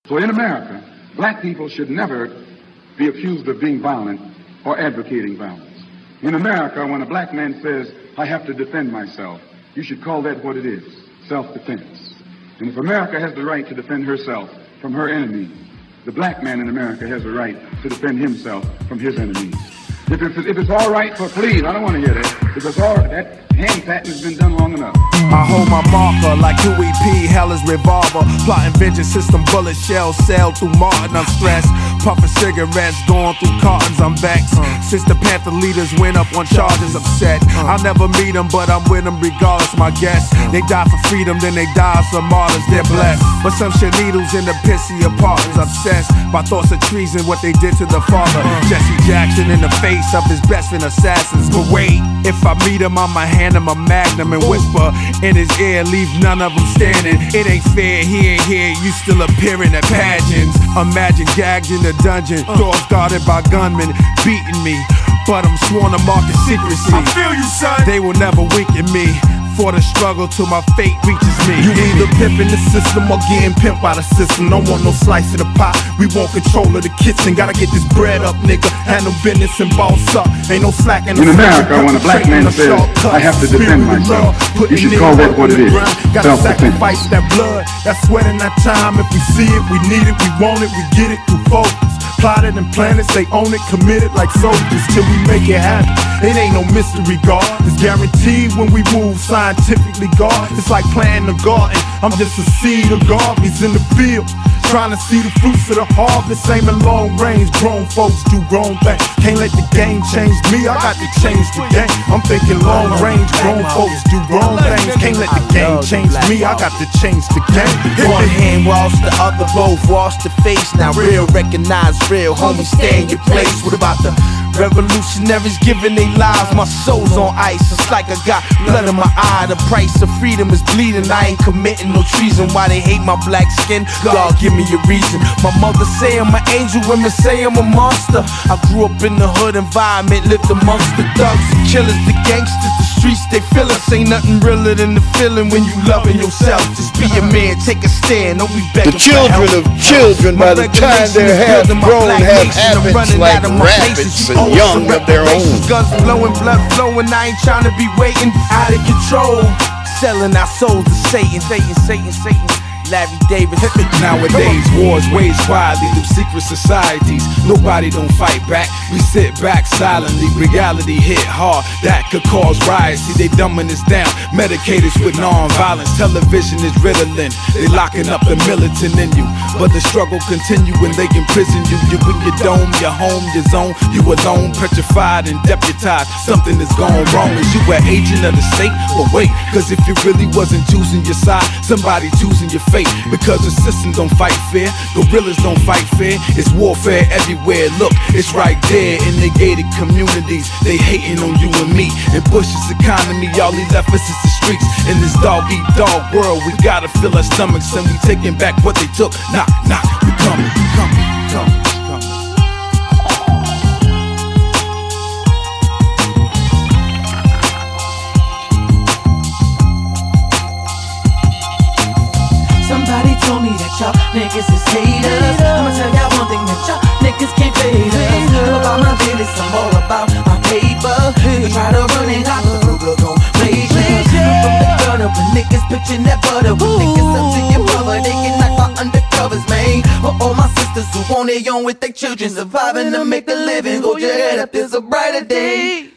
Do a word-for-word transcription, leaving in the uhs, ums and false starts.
So in America, black people should never be accused of being violent or advocating violence. In America, when a black man says, I have to defend myself, you should call that what it is, self-defense. And if America has the right to defend herself from her enemies, the black man in America has the right to defend himself from his enemies. If it's, if it's all right for, please, I don't want to hear that. If it's all, that hand patting has been done long enough. I hold my marker like Q E P, hell is revolver. Plotting vengeance, system bullet shells sail through Martin, I'm stressed. Puffing cigarettes, going through cartons, I'm vexed. Since the Panther leaders went up on charges, upset. I'll never meet them, but I'm with them regardless, my guess. They die for freedom, then they die as some martyrs, they're blessed. But some shit needles in the pissy apartments, obsessed by thoughts of treason, what they did to the father. Jesse Jackson in the face of his best friend assassins. But wait, if I meet him, I'ma hand him a magnum and whisper in his ear, leave none of them standing. It ain't fair, he ain't here, you still appearing at pageants. Imagine gagged in the dungeon, doors guarded by gunmen, beating me, but I'm sworn to mark the secrecy. I feel you, son. They will never wink at me, for the struggle till my fate reaches me. You either pimping the system or getting pimped by the system. Don't want no slice of the pie, we want control of the kitchen. Gotta get this bread up, nigga, handle business and boss up. Ain't no slack in the In America, when a black man says, I have to defend myself, you should call that what it is, gotta self-defense. sacrifice that blood, that sweat and that time. If we see it, we need it, we want it, we get it through focus. Plotted and planned, they own it, committed like soldiers till we make it happen. It ain't no mystery, God. It's guaranteed when we move scientifically, God. It's like planting a garden. I'm just a seed of garbage in the field, trying to see the fruits of the harvest. Aiming long range, grown folks do grown things. Can't let the game change me, I got to change the game. I'm thinking long range, grown folks do grown things. Can't let the game change me, I got to change the game. One hand wash, the other both wash the face. Now real recognize real, homie, stay in your place. What about the revolutionaries giving their lives? My soul's on ice, it's like I got blood in my eye. The price of freedom is bleeding, I ain't committing no treason. Why they hate my black skin? God, give me a reason. My mother say I'm an angel, women say I'm a monster. I grew up in the hood environment, lived amongst the thugs, the killers, the gangsters, the streets, they feel us. Ain't nothing realer than the feeling when you loving yourself. Just be a man, take a stand, don't be begging The children for help. of children, by the time they're half grown, have habits like rabbits and young of their own. Guns blowing, blood flowing, I ain't trying to be waiting. Out of control, selling our souls to Satan, Satan, Satan, Satan. Larry Davis. Nowadays, wars waged quietly through secret societies. Nobody don't fight back, we sit back silently. Reality hit hard, that could cause riots. See, they dumbing us down, medicators with non-violence. Television is riddling, they locking up the militant in you. But the struggle continue when they imprison you. You in your dome, your home, your zone. You alone, petrified and deputized. Something is going wrong. Is you an agent of the state? But wait, cause if you really wasn't choosing your side, somebody choosing your fate. Because the system don't fight fair, gorillas don't fight fair. It's warfare everywhere, look, it's right there in the gated communities. They hating on you and me. In Bush's economy, all he left us is the streets. In this dog-eat-dog world, we gotta fill our stomachs and we taking back what they took. Knock, knock, we coming, we coming, we coming. Somebody told me that y'all niggas is haters. I'ma tell y'all one thing, that y'all niggas can't fade us. I'm about my business, I'm all about my paper. You try to run it out, the Ruger gon' play you. From the gutter, when niggas pitching that butter, when niggas up to your brother, they get knocked by undercovers, man. For all my sisters who want it on with their children, surviving to make a living, hold your head up, there's a brighter day.